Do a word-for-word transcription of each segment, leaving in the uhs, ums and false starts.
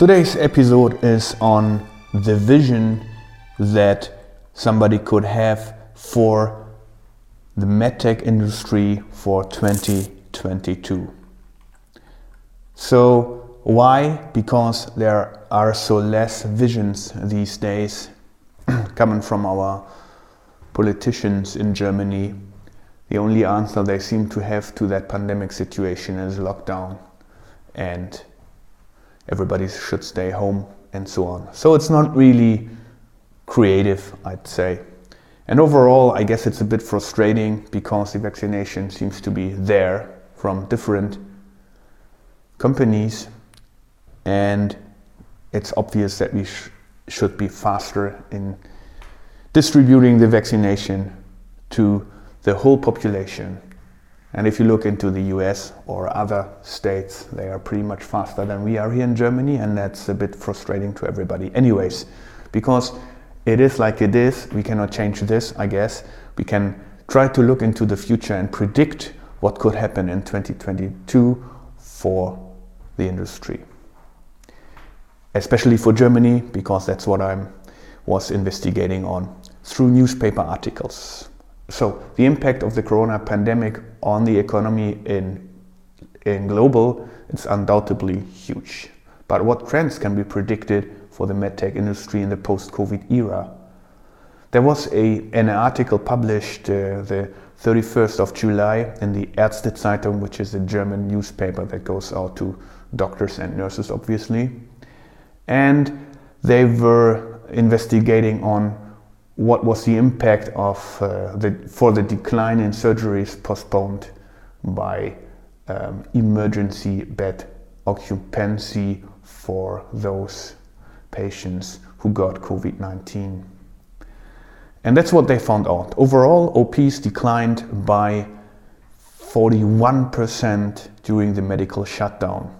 Today's episode is on the vision that somebody could have for the medtech industry for twenty twenty-two. So why? Because there are so less visions these days coming from our politicians in Germany. The only answer they seem to have to that pandemic situation is lockdown and everybody should stay home and so on. So it's not really creative, I'd say. And overall, I guess it's a bit frustrating because the vaccination seems to be there from different companies, and it's obvious that we sh- should be faster in distributing the vaccination to the whole population. And if you look into the U S or other states, they are pretty much faster than we are here in Germany, and that's a bit frustrating to everybody. Anyways, because it is like it is, we cannot change this, I guess. We can try to look into the future and predict what could happen in twenty twenty-two for the industry. Especially for Germany, because that's what I was investigating on through newspaper articles. So the impact of the corona pandemic on the economy in, in global, it's undoubtedly huge. But what trends can be predicted for the medtech industry in the post-COVID era? There was a, an article published uh, the thirty-first of July in the Ärzte-Zeitung, which is a German newspaper that goes out to doctors and nurses, obviously. And they were investigating on what was the impact of uh, the for the decline in surgeries postponed by um, emergency bed occupancy for those patients who got COVID nineteen. And that's what they found out. Overall, O Ps declined by forty-one percent during the medical shutdown.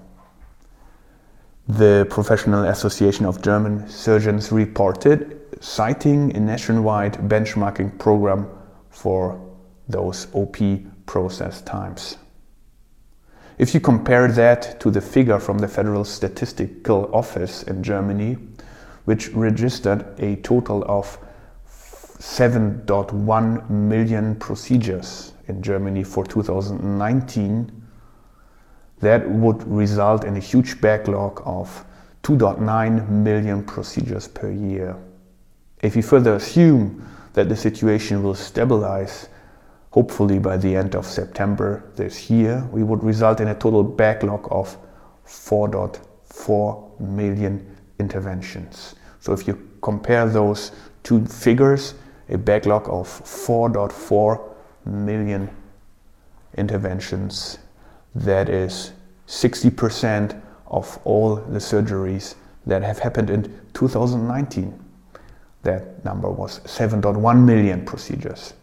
The Professional Association of German Surgeons reported, citing a nationwide benchmarking program for those O P process times. If you compare that to the figure from the Federal Statistical Office in Germany, which registered a total of seven point one million procedures in Germany for two thousand nineteen, that would result in a huge backlog of two point nine million procedures per year. If you further assume that the situation will stabilize, hopefully by the end of September this year, we would result in a total backlog of four point four million interventions. So if you compare those two figures, a backlog of four point four million interventions, that is sixty percent of all the surgeries that have happened in two thousand nineteen. That number was seven point one million procedures.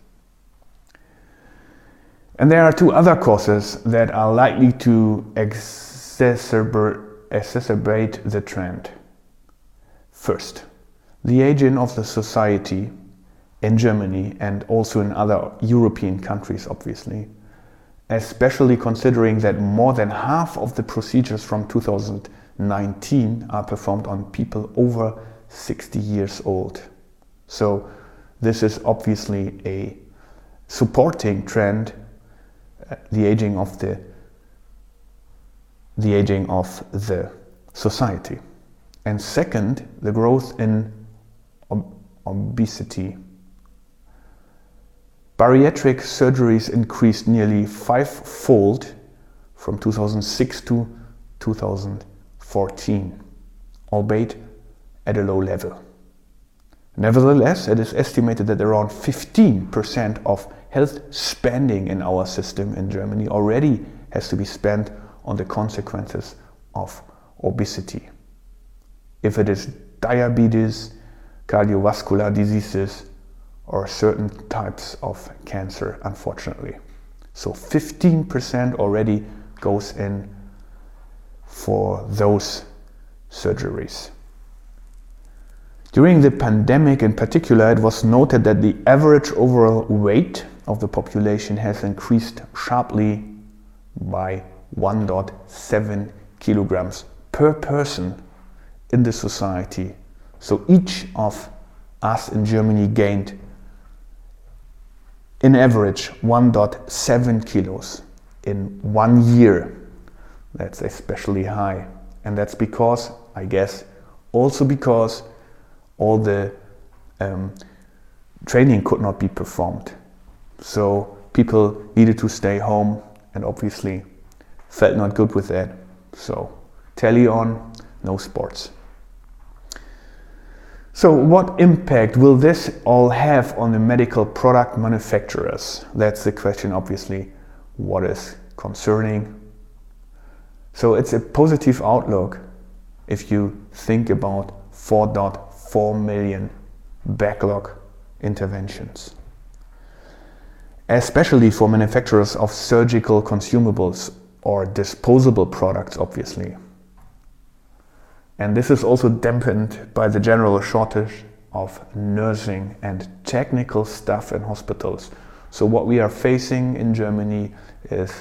And there are two other causes that are likely to exacerbate, exacerbate the trend. First, the aging of the society in Germany and also in other European countries, obviously, especially considering that more than half of the procedures from two thousand nineteen are performed on people over sixty years old. So this is obviously a supporting trend, uh, the aging of the the aging of the society. And second, the growth in ob- obesity. Bariatric surgeries increased nearly five-fold from two thousand six to two thousand fourteen, albeit at a low level. Nevertheless, it is estimated that around fifteen percent of health spending in our system in Germany already has to be spent on the consequences of obesity. If it is diabetes, cardiovascular diseases, or certain types of cancer, unfortunately. So fifteen percent already goes in for those surgeries. During the pandemic in particular, it was noted that the average overall weight of the population has increased sharply by one point seven kilograms per person in the society. So each of us in Germany gained in average one point seven kilos in one year. That's especially high. And that's because, I guess, also because all the um, training could not be performed. So people needed to stay home and obviously felt not good with that. So telly on, no sports. So what impact will this all have on the medical product manufacturers? That's the question, obviously, what is concerning. So it's a positive outlook if you think about four point four million backlog interventions, especially for manufacturers of surgical consumables or disposable products, obviously. And this is also dampened by the general shortage of nursing and technical staff in hospitals. So what we are facing in Germany is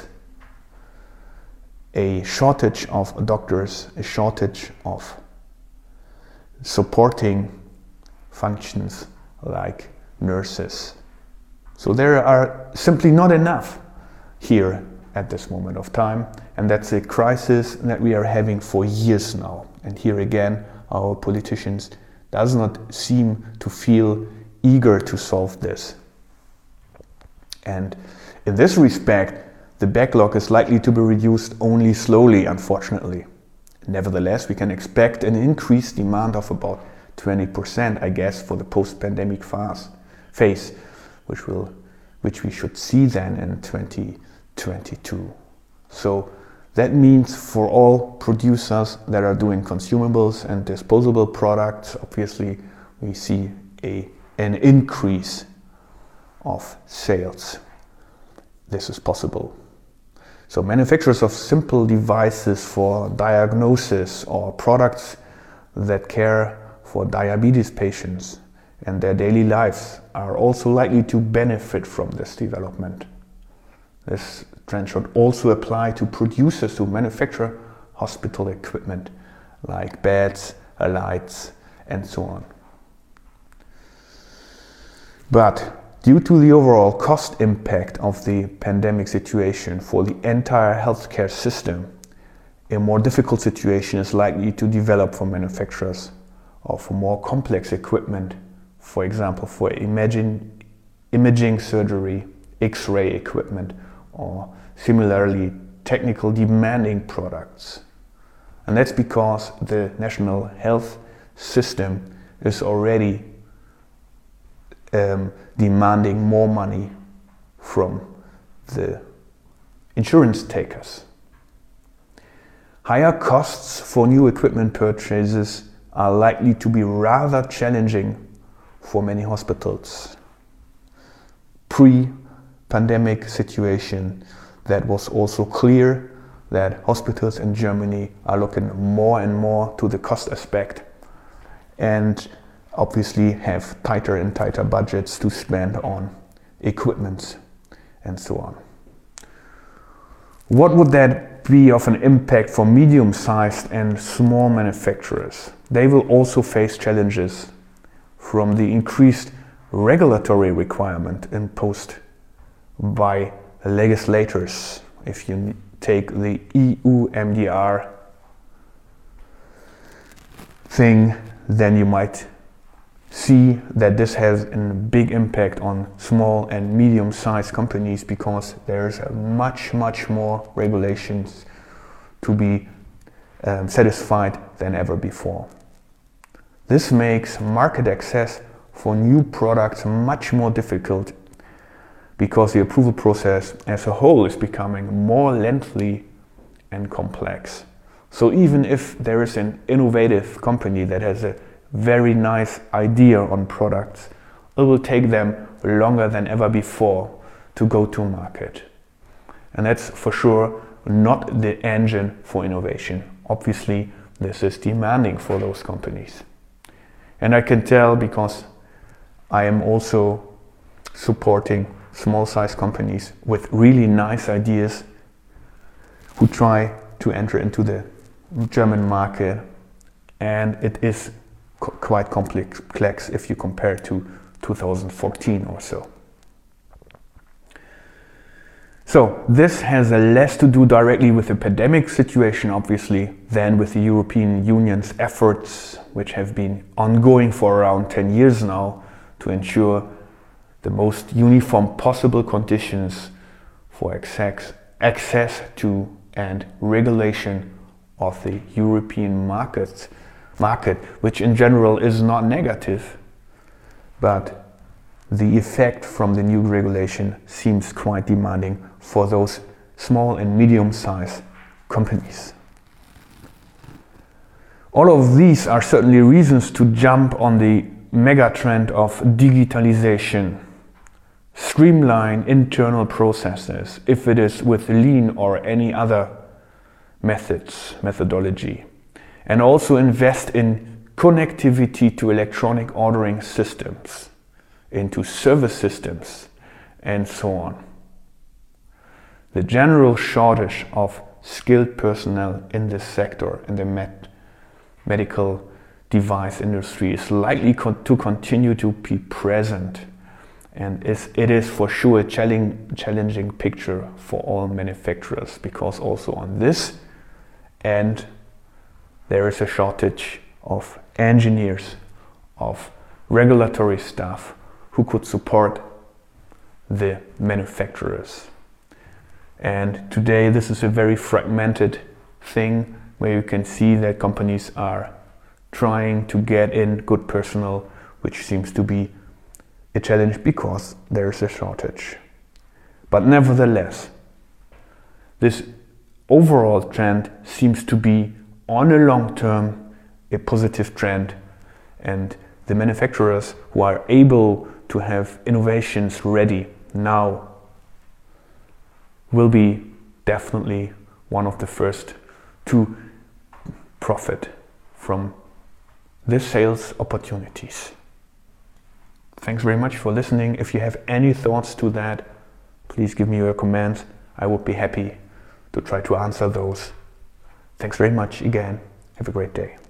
a shortage of doctors, a shortage of supporting functions like nurses. So there are simply not enough here at this moment of time, and that's a crisis that we are having for years now. And here again, our politicians does not seem to feel eager to solve this. And in this respect, the backlog is likely to be reduced only slowly, unfortunately. Nevertheless, we can expect an increased demand of about twenty percent, I guess, for the post-pandemic phase, phase, which will, which we should see then in twenty twenty-two. So that means for all producers that are doing consumables and disposable products, obviously we see a, an increase of sales. This is possible. So manufacturers of simple devices for diagnosis or products that care for diabetes patients and their daily lives are also likely to benefit from this development. This trend should also apply to producers who manufacture hospital equipment like beds, lights, and so on. But due to the overall cost impact of the pandemic situation for the entire healthcare system, a more difficult situation is likely to develop for manufacturers of more complex equipment, for example, for imaging, imaging surgery, X-ray equipment, or similarly technical demanding products. And that's because the national health system is already um, demanding more money from the insurance takers. Higher costs for new equipment purchases are likely to be rather challenging for many hospitals. Pre-pandemic situation, that was also clear that hospitals in Germany are looking more and more to the cost aspect and obviously have tighter and tighter budgets to spend on equipment and so on. What would that be of an impact for medium-sized and small manufacturers? They will also face challenges from the increased regulatory requirement imposed by legislators. If you take the E U M D R thing, then you might see that this has a big impact on small and medium-sized companies because there's much, much more regulations to be um, satisfied than ever before. This makes market access for new products much more difficult because the approval process as a whole is becoming more lengthy and complex. So even if there is an innovative company that has a very nice idea on products, it will take them longer than ever before to go to market. And that's for sure not the engine for innovation. Obviously, this is demanding for those companies. And I can tell because I am also supporting small-sized companies with really nice ideas who try to enter into the German market and it is co- quite complex if you compare to two thousand fourteen or so. So this has less to do directly with the pandemic situation, obviously, than with the European Union's efforts, which have been ongoing for around ten years now, to ensure the most uniform possible conditions for access, access to and regulation of the European market, market, which in general is not negative, but the effect from the new regulation seems quite demanding for those small and medium-sized companies. All of these are certainly reasons to jump on the mega trend of digitalization, streamline internal processes, if it is with lean or any other methods, methodology, and also invest in connectivity to electronic ordering systems, into service systems, and so on. The general shortage of skilled personnel in this sector, in the med- medical device industry, is likely con- to continue to be present, and is, it is for sure a challenging, challenging picture for all manufacturers, because also on this end there is a shortage of engineers, of regulatory staff who could support the manufacturers. And today this is a very fragmented thing, where you can see that companies are trying to get in good personnel, which seems to be a challenge because there is a shortage. But nevertheless, this overall trend seems to be on a long term a positive trend, and the manufacturers who are able to have innovations ready now will be definitely one of the first to profit from the sales opportunities. Thanks very much for listening. If you have any thoughts to that, please give me your comments. I would be happy to try to answer those. Thanks very much again. Have a great day.